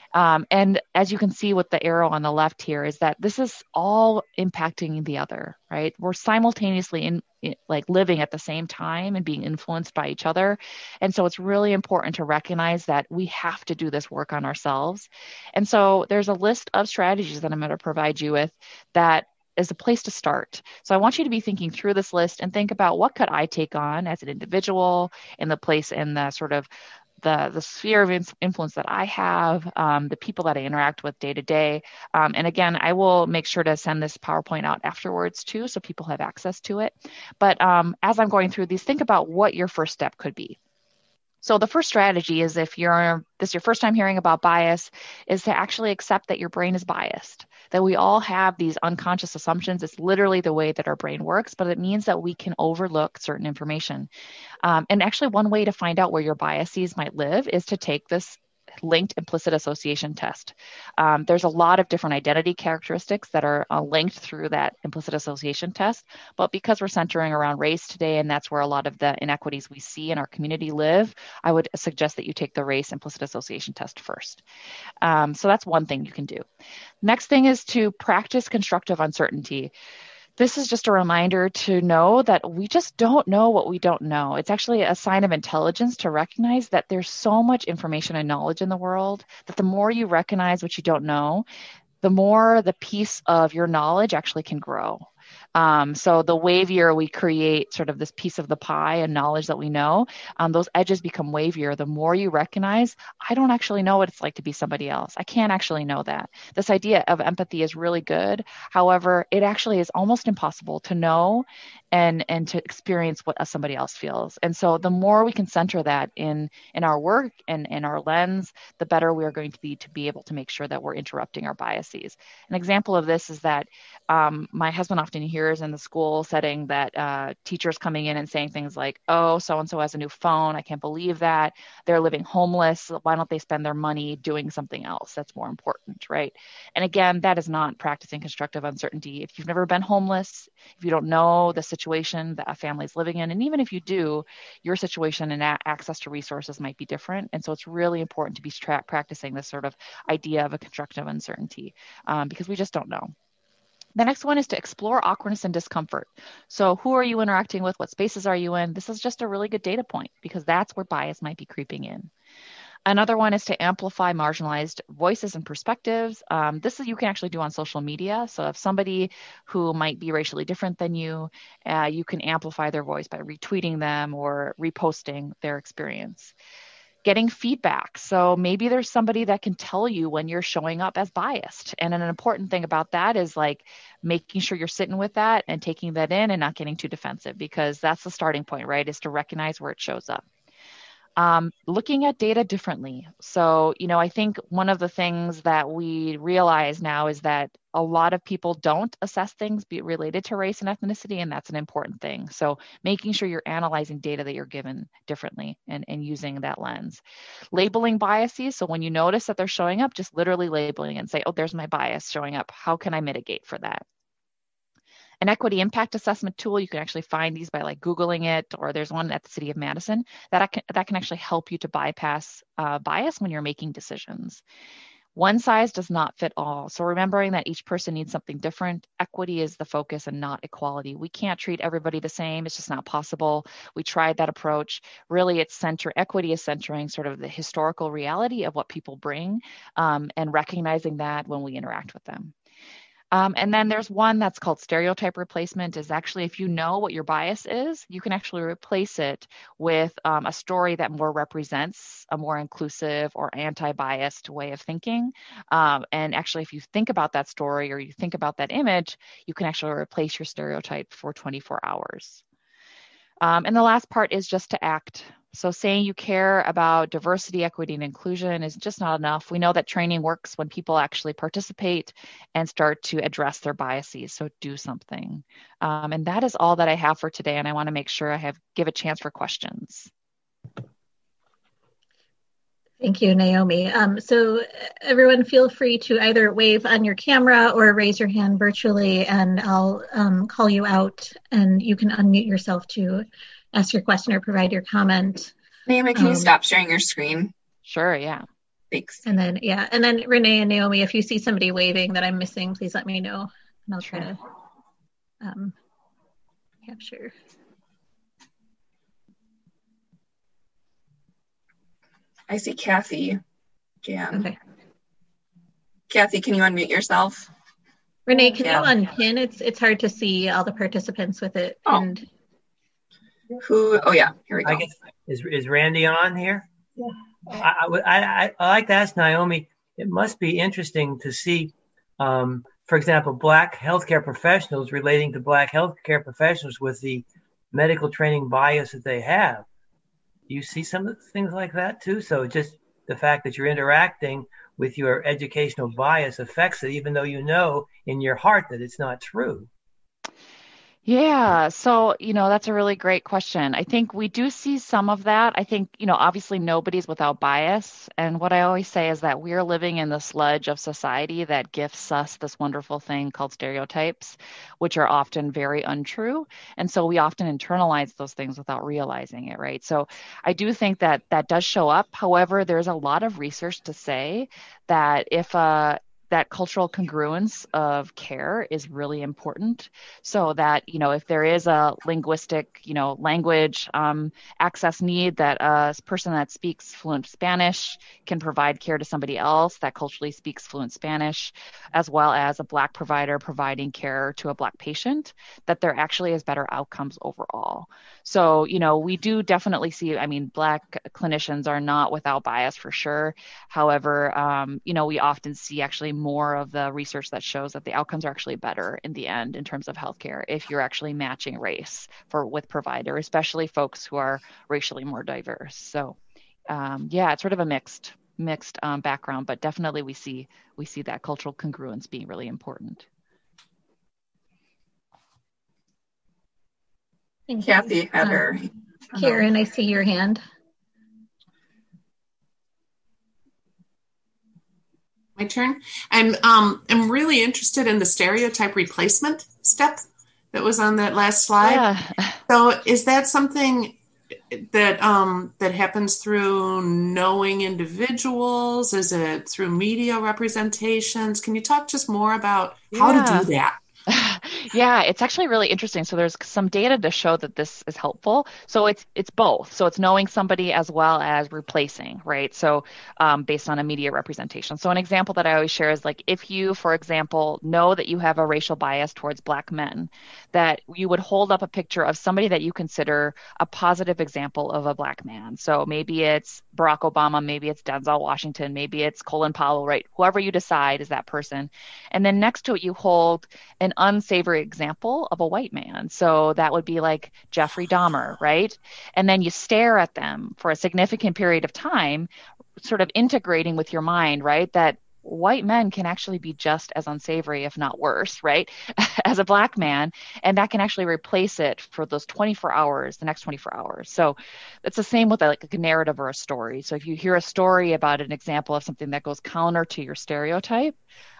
And as you can see with the arrow on the left here, is that this is all impacting the other, right? We're simultaneously living at the same time and being influenced by each other. And so it's really important to recognize that we have to do this work on ourselves. And so there's a list of strategies that I'm going to provide you with that is a place to start. So I want you to be thinking through this list and think about, what could I take on as an individual in the place and the sort of the sphere of influence that I have, the people that I interact with day to day. And again, I will make sure to send this PowerPoint out afterwards too, so people have access to it. But as I'm going through these, think about what your first step could be. So the first strategy is, if this is your first time hearing about bias, is to actually accept that your brain is biased, that we all have these unconscious assumptions. It's literally the way that our brain works, but it means that we can overlook certain information. And actually, one way to find out where your biases might live is to take this linked implicit association test. There's a lot of different identity characteristics that are linked through that implicit association test, but because we're centering around race today, and that's where a lot of the inequities we see in our community live, I would suggest that you take the race implicit association test first. So that's one thing you can do. Next thing is to practice constructive uncertainty. This is just a reminder to know that we just don't know what we don't know. It's actually a sign of intelligence to recognize that there's so much information and knowledge in the world that the more you recognize what you don't know, the more the piece of your knowledge actually can grow. So the wavier we create sort of this piece of the pie and knowledge that we know, those edges become wavier. The more you recognize, I don't actually know what it's like to be somebody else. I can't actually know that. This idea of empathy is really good. However, it actually is almost impossible to know and to experience what somebody else feels. And so the more we can center that in our work and in our lens, the better we are going to be able to make sure that we're interrupting our biases. An example of this is that my husband often hears in the school setting that teachers coming in and saying things like, oh, so-and-so has a new phone. I can't believe that. They're living homeless. Why don't they spend their money doing something else that's more important, right? And again, that is not practicing constructive uncertainty. If you've never been homeless, if you don't know the situation that a family is living in, and even if you do, your situation and access to resources might be different. And so it's really important to be practicing this sort of idea of a constructive uncertainty because we just don't know. The next one is to explore awkwardness and discomfort. So who are you interacting with? What spaces are you in? This is just a really good data point because that's where bias might be creeping in. Another one is to amplify marginalized voices and perspectives. This you can actually do on social media. So if somebody who might be racially different than you, you can amplify their voice by retweeting them or reposting their experience. getting feedback. So maybe there's somebody that can tell you when you're showing up as biased. And an important thing about that is like making sure you're sitting with that and taking that in and not getting too defensive, because that's the starting point, right? Is to recognize where it shows up. Looking at data differently. So, I think one of the things that we realize now is that a lot of people don't assess things related to race and ethnicity, and that's an important thing. So making sure you're analyzing data that you're given differently and using that lens. Labeling biases. So when you notice that they're showing up, just literally labeling and say, oh, there's my bias showing up. How can I mitigate for that? An equity impact assessment tool, you can actually find these by like Googling it, or there's one at the City of Madison that can actually help you to bypass bias when you're making decisions. One size does not fit all. So remembering that each person needs something different. Equity is the focus and not equality. We can't treat everybody the same. It's just not possible. We tried that approach. Really, equity is centering sort of the historical reality of what people bring, and recognizing that when we interact with them. And then there's one that's called stereotype replacement. Is actually, if you know what your bias is, you can actually replace it with a story that more represents a more inclusive or anti-biased way of thinking. And actually, if you think about that story or you think about that image, you can actually replace your stereotype for 24 hours. And the last part is just to act. So saying you care about diversity, equity, and inclusion is just not enough. We know that training works when people actually participate and start to address their biases. So do something. And that is all that I have for today. And I want to make sure I give a chance for questions. Thank you, Naomi. So everyone feel free to either wave on your camera or raise your hand virtually, and I'll call you out, and you can unmute yourself to ask your question or provide your comment. Naomi, can you stop sharing your screen? Sure, yeah. Thanks. And then Renee and Naomi, if you see somebody waving that I'm missing, please let me know, and I'll try to capture. I see Kathy. Jan. Okay. Kathy, can you unmute yourself? Renee, can you unpin? It's hard to see all the participants with it. Oh. And who? Oh yeah, here we go. I guess, is Randy on here? Yeah. I like to ask Naomi. It must be interesting to see, for example, Black healthcare professionals relating to Black healthcare professionals with the medical training bias that they have. You see some of things like that too. So just the fact that you're interacting with your educational bias affects it, even though you know in your heart that it's not true. Yeah, so, that's a really great question. I think we do see some of that. I think, obviously nobody's without bias. And what I always say is that we're living in the sludge of society that gifts us this wonderful thing called stereotypes, which are often very untrue. And so we often internalize those things without realizing it, right? So I do think that does show up. However, there's a lot of research to say that that cultural congruence of care is really important, so that, if there is a linguistic, language access need, that a person that speaks fluent Spanish can provide care to somebody else that culturally speaks fluent Spanish, as well as a Black provider providing care to a Black patient, that there actually is better outcomes overall. So, we do definitely see, Black clinicians are not without bias for sure. However, we often see actually more of the research that shows that the outcomes are actually better in the end in terms of healthcare if you're actually matching race with provider, especially folks who are racially more diverse. So it's sort of a mixed background, but definitely we see that cultural congruence being really important. Thank you. Kathy had her. Karen, I see your hand. My turn. I'm really interested in the stereotype replacement step that was on that last slide. Yeah. So is that something that that happens through knowing individuals? Is it through media representations? Can you talk just more about how to do that? Yeah, it's actually really interesting. So there's some data to show that this is helpful. So it's both. So it's knowing somebody as well as replacing, right? So based on immediate representation. So an example that I always share is like if you, for example, know that you have a racial bias towards Black men, that you would hold up a picture of somebody that you consider a positive example of a Black man. So maybe it's Barack Obama, maybe it's Denzel Washington, maybe it's Colin Powell, right? Whoever you decide is that person. And then next to it, you hold an unsavory example of a white man. So that would be like Jeffrey Dahmer, right? And then you stare at them for a significant period of time, sort of integrating with your mind, right? That white men can actually be just as unsavory, if not worse, right? As a Black man. And that can actually replace it for those 24 hours, the next 24 hours. So it's the same with like a narrative or a story. So if you hear a story about an example of something that goes counter to your stereotype,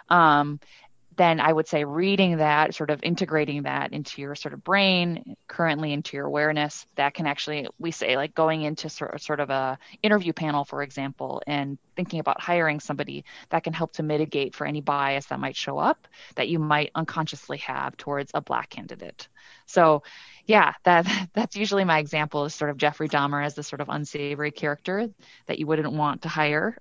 then I would say reading that, sort of integrating that into your sort of brain, currently into your awareness, that can actually, we say like going into sort of a interview panel, for example, and thinking about hiring somebody, that can help to mitigate for any bias that might show up that you might unconsciously have towards a Black candidate. So yeah, that's usually my example, is sort of Jeffrey Dahmer as the sort of unsavory character that you wouldn't want to hire.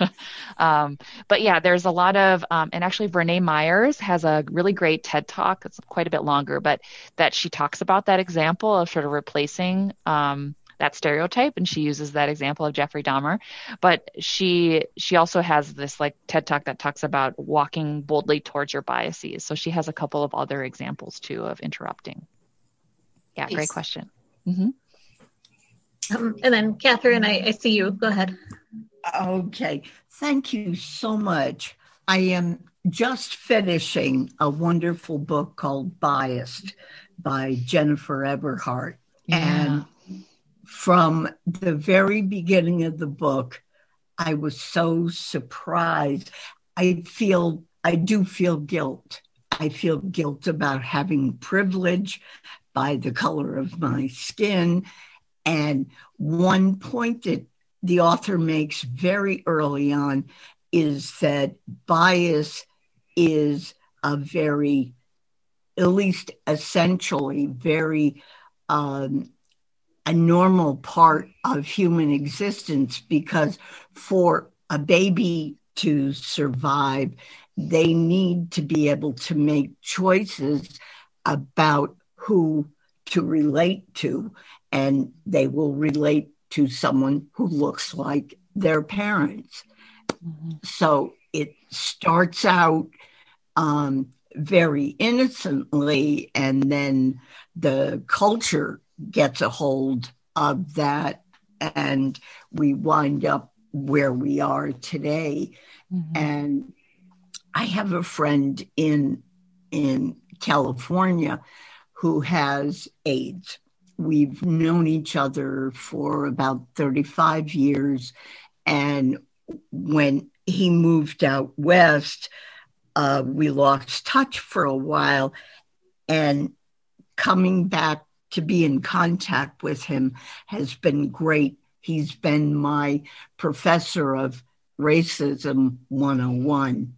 But yeah, there's a lot of, and actually Brene Myers has a really great TED Talk. It's quite a bit longer, but that she talks about that example of sort of replacing that stereotype, and she uses that example of Jeffrey Dahmer. But she also has this like TED Talk that talks about walking boldly towards your biases. So she has a couple of other examples too of interrupting. Yeah, great question. Mm-hmm. And then Catherine, I see you. Go ahead. Okay, thank you so much. I am just finishing a wonderful book called Biased by Jennifer Eberhardt. Yeah. And from the very beginning of the book, I was so surprised. I do feel guilt. I feel guilt about having privilege by the color of my skin. And one point that the author makes very early on is that bias is a very, at least essentially, very a normal part of human existence, because for a baby to survive, they need to be able to make choices about who to relate to, and they will relate to someone who looks like their parents. Mm-hmm. So it starts out very innocently, and then the culture gets a hold of that, and we wind up where we are today. Mm-hmm. And I have a friend in California who has AIDS. We've known each other for about 35 years. And when he moved out west, we lost touch for a while. And coming back to be in contact with him has been great. He's been my professor of Racism 101,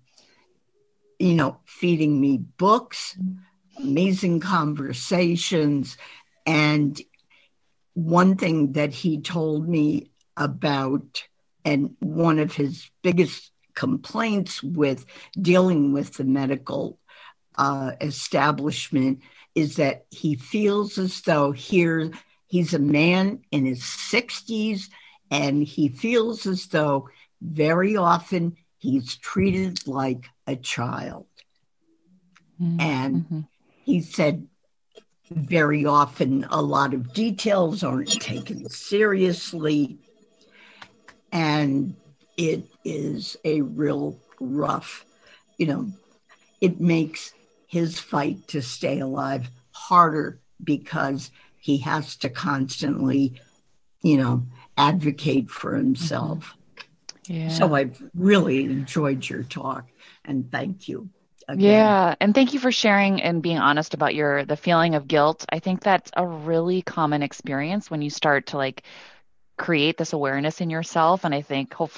feeding me books, amazing conversations. And one thing that he told me about, and one of his biggest complaints with dealing with the medical establishment, is that he feels as though he's a man in his 60s, and he feels as though very often he's treated like a child. Mm-hmm. And he said very often a lot of details aren't taken seriously, and it is a real rough, it makes his fight to stay alive harder, because he has to constantly, advocate for himself. Yeah. So I've really enjoyed your talk, and thank you again. Yeah, and thank you for sharing and being honest about the feeling of guilt. I think that's a really common experience when you start to create this awareness in yourself. And I think hopefully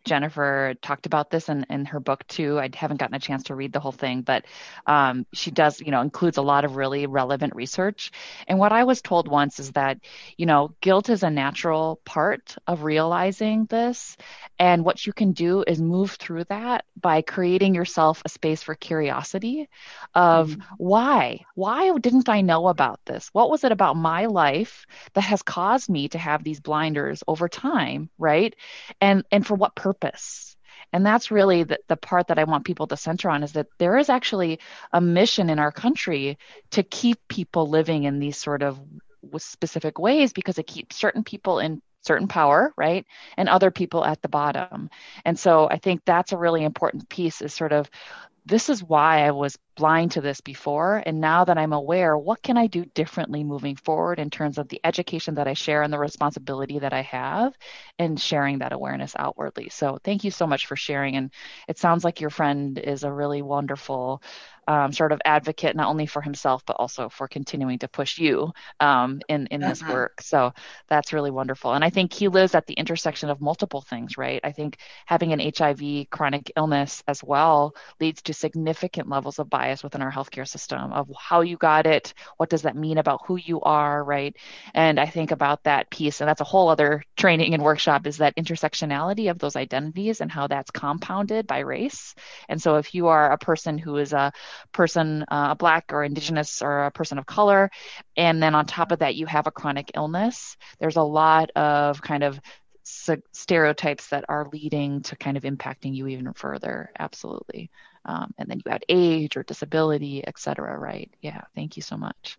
Jennifer talked about this in her book too. I haven't gotten a chance to read the whole thing, but she does, includes a lot of really relevant research. And what I was told once is that, guilt is a natural part of realizing this. And what you can do is move through that by creating yourself a space for curiosity of why didn't I know about this? What was it about my life that has caused me to have these blinders over time, right? And for what purpose? And that's really the part that I want people to center on, is that there is actually a mission in our country to keep people living in these sort of specific ways, because it keeps certain people in certain power, right? And other people at the bottom. And so I think that's a really important piece, is sort of, this is why I was blind to this before. And now that I'm aware, what can I do differently moving forward in terms of the education that I share and the responsibility that I have, and sharing that awareness outwardly. So thank you so much for sharing. And it sounds like your friend is a really wonderful sort of advocate, not only for himself, but also for continuing to push you in this work. So that's really wonderful. And I think he lives at the intersection of multiple things, right? I think having an HIV chronic illness as well leads to significant levels of bias within our healthcare system of how you got it, what does that mean about who you are, right? And I think about that piece, and that's a whole other training and workshop, is that intersectionality of those identities and how that's compounded by race. And so if you are a person who is a person, Black or Indigenous or a person of color, and then on top of that you have a chronic illness, there's a lot of kind of stereotypes that are leading to kind of impacting you even further. Absolutely. And then you add age or disability, et cetera, right? Yeah. Thank you so much.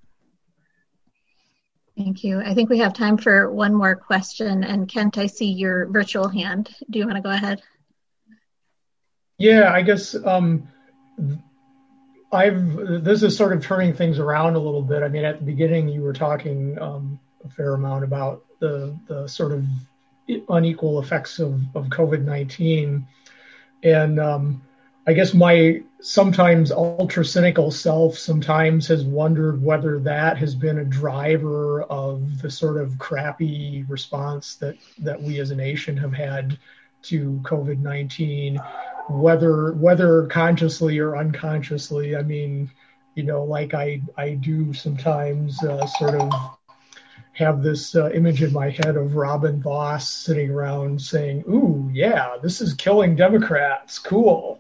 Thank you. I think we have time for one more question. And Kent, I see your virtual hand. Do you want to go ahead? Yeah, I guess this is sort of turning things around a little bit. I mean, at the beginning, you were talking a fair amount about the sort of unequal effects of COVID-19. And I guess my sometimes ultra cynical self sometimes has wondered whether that has been a driver of the sort of crappy response that we as a nation have had to COVID-19. Whether consciously or unconsciously. I mean, like I do sometimes sort of have this image in my head of Robin Voss sitting around saying, "Ooh, yeah, this is killing Democrats. Cool."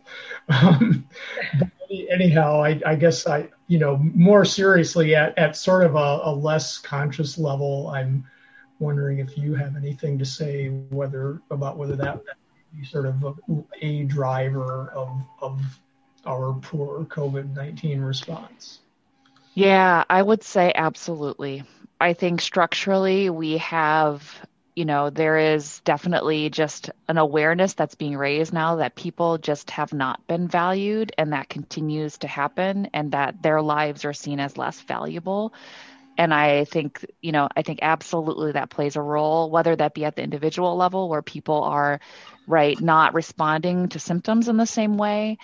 But anyhow, I guess more seriously at sort of a less conscious level, I'm wondering if you have anything to say whether that sort of a driver of our poor COVID-19 response. Yeah, I would say absolutely. I think structurally we have, there is definitely just an awareness that's being raised now that people just have not been valued, and that continues to happen, and that their lives are seen as less valuable. And I think absolutely that plays a role, whether that be at the individual level where people are not responding to symptoms in the same way,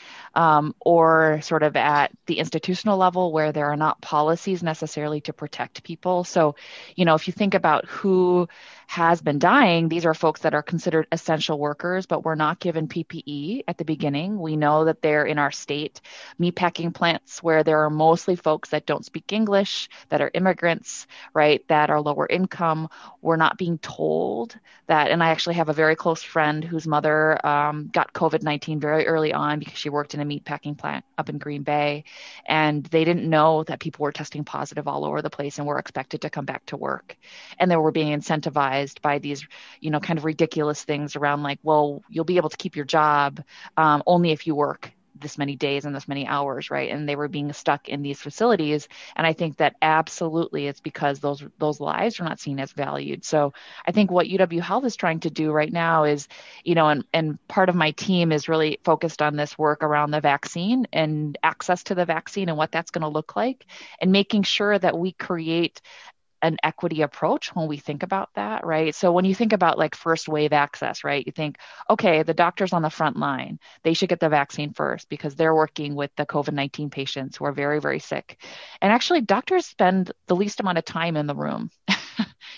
or sort of at the institutional level where there are not policies necessarily to protect people. So, if you think about who has been dying, these are folks that are considered essential workers, but were not given PPE at the beginning. We know that they're in our state meatpacking plants where there are mostly folks that don't speak English, that are immigrants, right, that are lower income. We're not being told that. And I actually have a very close friend whose mother got COVID-19 very early on because she worked in a meatpacking plant up in Green Bay. And they didn't know that people were testing positive all over the place and were expected to come back to work. And they were being incentivized by these, kind of ridiculous things around like, well, you'll be able to keep your job only if you work this many days and this many hours, right? And they were being stuck in these facilities. And I think that absolutely it's because those lives are not seen as valued. So I think what UW Health is trying to do right now is, and part of my team is really focused on this work around the vaccine and access to the vaccine and what that's going to look like, and making sure that we create an equity approach when we think about that, right? So when you think about like first wave access, right, you think, okay, the doctors on the front line, they should get the vaccine first because they're working with the COVID-19 patients who are very, very sick. And actually doctors spend the least amount of time in the room.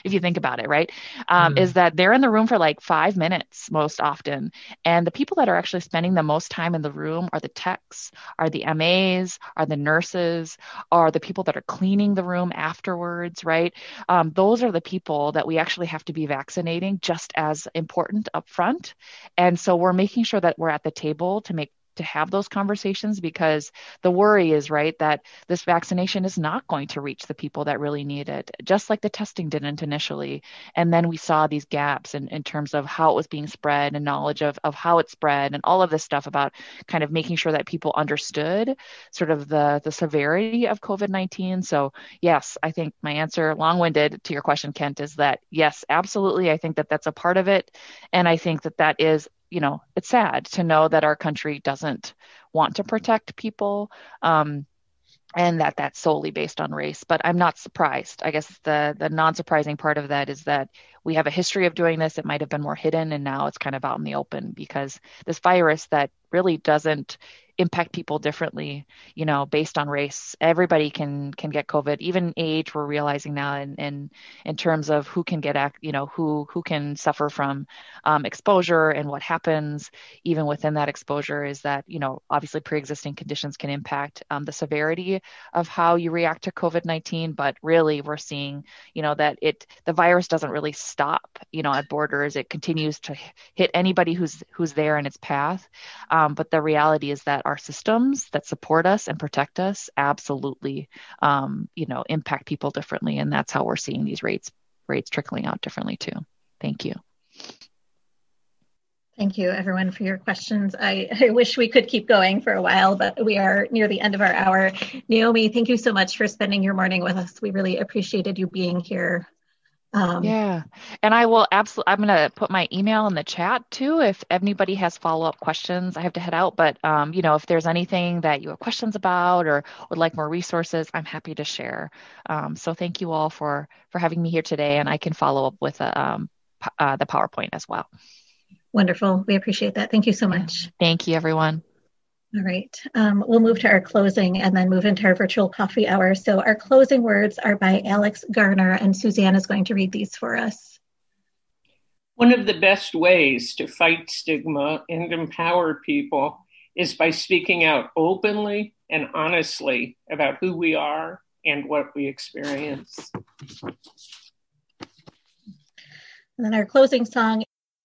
if you think about it, right? Is that they're in the room for like 5 minutes most often. And the people that are actually spending the most time in the room are the techs, are the MAs, are the nurses, are the people that are cleaning the room afterwards, right? Those are the people that we actually have to be vaccinating just as important up front. And so we're making sure that we're at the table to have those conversations, because the worry is, right, that this vaccination is not going to reach the people that really need it, just like the testing didn't initially. And then we saw these gaps in terms of how it was being spread and knowledge of how it spread and all of this stuff about kind of making sure that people understood sort of the severity of COVID-19. So yes, I think my answer, long-winded to your question, Kent, is that yes, absolutely. I think that that's a part of it. And I think that is, it's sad to know that our country doesn't want to protect people, and that's solely based on race. But I'm not surprised. I guess the non-surprising part of that is that we have a history of doing this. It might have been more hidden, and now it's kind of out in the open, because this virus that really doesn't impact people differently, based on race. Everybody can get COVID, even age. We're realizing now in terms of who can get, who can suffer from exposure, and what happens even within that exposure is that, obviously pre-existing conditions can impact the severity of how you react to COVID-19. But really we're seeing, that the virus doesn't really stop, at borders. It continues to hit anybody who's there in its path. But the reality is that our systems that support us and protect us absolutely, impact people differently. And that's how we're seeing these rates trickling out differently too. Thank you. Thank you, everyone, for your questions. I wish we could keep going for a while, but we are near the end of our hour. Naomi, thank you so much for spending your morning with us. We really appreciated you being here. Yeah. And I will I'm going to put my email in the chat too, if anybody has follow-up questions. I have to head out, but if there's anything that you have questions about or would like more resources, I'm happy to share. So thank you all for having me here today, and I can follow up with the PowerPoint as well. Wonderful. We appreciate that. Thank you so much. Thank you, everyone. All right. We'll move to our closing and then move into our virtual coffee hour. So our closing words are by Alex Garner, and Suzanne is going to read these for us. One of the best ways to fight stigma and empower people is by speaking out openly and honestly about who we are and what we experience. And then our closing song